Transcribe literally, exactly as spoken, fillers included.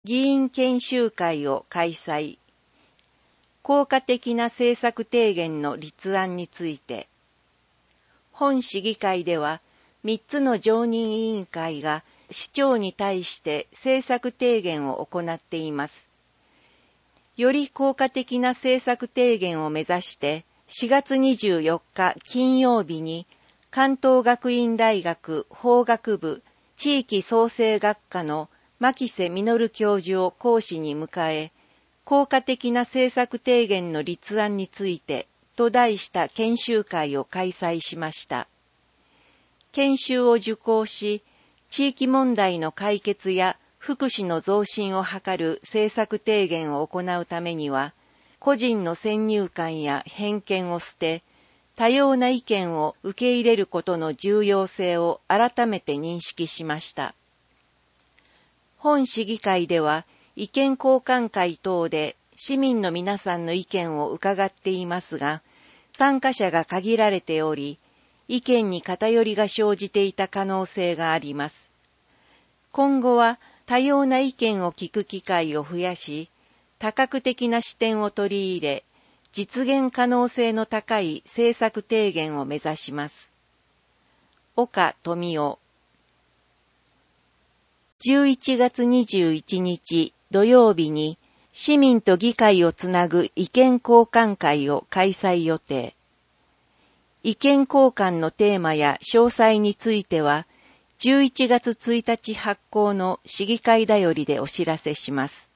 議員研修会を開催。効果的な政策提言の立案について。本市議会ではみっつの常任委員会が市長に対して政策提言を行っています。より効果的な政策提言を目指してしがつにじゅうよっか金曜日に関東学院大学法学部地域創生学科の牧瀬実教授を講師に迎え、効果的な政策提言の立案についてと題した研修会を開催しました。研修を受講し、地域問題の解決や福祉の増進を図る政策提言を行うためには、個人の先入観や偏見を捨て、多様な意見を受け入れることの重要性を改めて認識しました。本市議会では、意見交換会等で市民の皆さんの意見を伺っていますが、参加者が限られており、意見に偏りが生じていた可能性があります。今後は多様な意見を聞く機会を増やし、多角的な視点を取り入れ、実現可能性の高い政策提言を目指します。岡富夫。じゅういちがつにじゅういちにち土曜日に市民と議会をつなぐ意見交換会を開催予定。意見交換のテーマや詳細については、じゅういちがつついたち発行の市議会だよりでお知らせします。